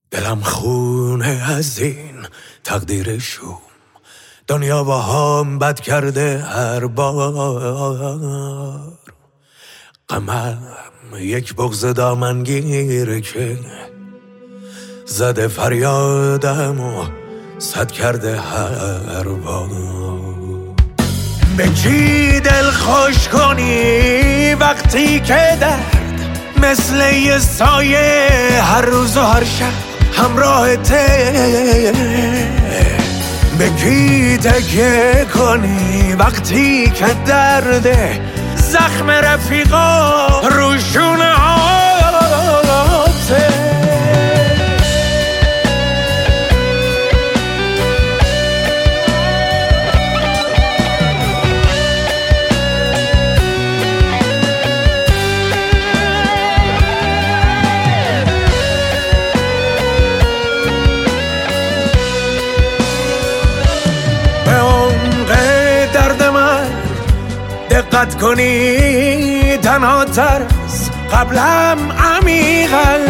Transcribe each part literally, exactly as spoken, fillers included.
دلم خونه از این تقدیر شوم، دنیا با هم بد کرده هر بار. غمم یک بغض دامنگیره که زده فریادم و صد کرده هر بار. به کی دل خوش کنی وقتی که درد مثل یه سایه هر روز و هر شب همراهته؟ به کی تکیه کنی وقتی که درده زخم رفیقا روشونه هاته؟ دقت کنی تنها تر از قبلم عمیقا،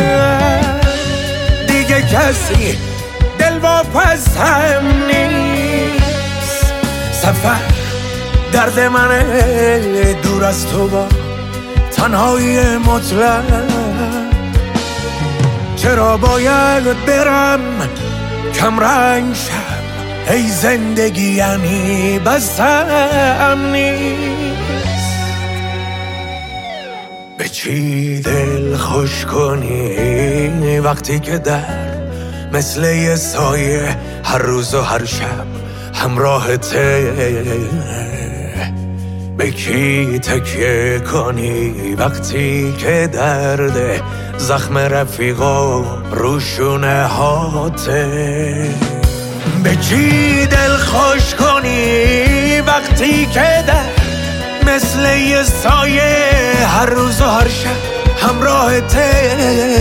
دیگه کسی دل واپس هم نیست. سفر درد منه دور از تو با تنهایی مطلق. چرا باید برم کم رنگ شم؟ ای زندگی یعنی بس هم نیست. به چی دل خوش کنی وقتی که درد مثل یه سایه هر روز و هر شب همراهته؟ به کی تکیه کنی وقتی که درد زخم رفیقا روشونه هاته؟ به کی دل خوش کنی وقتی که درد مثل یه سایه هر روز و هر شب همراهته؟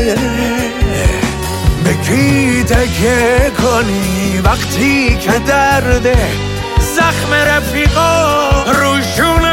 به کی تکیه کنی وقتی که درد زخم رفیقا روشونه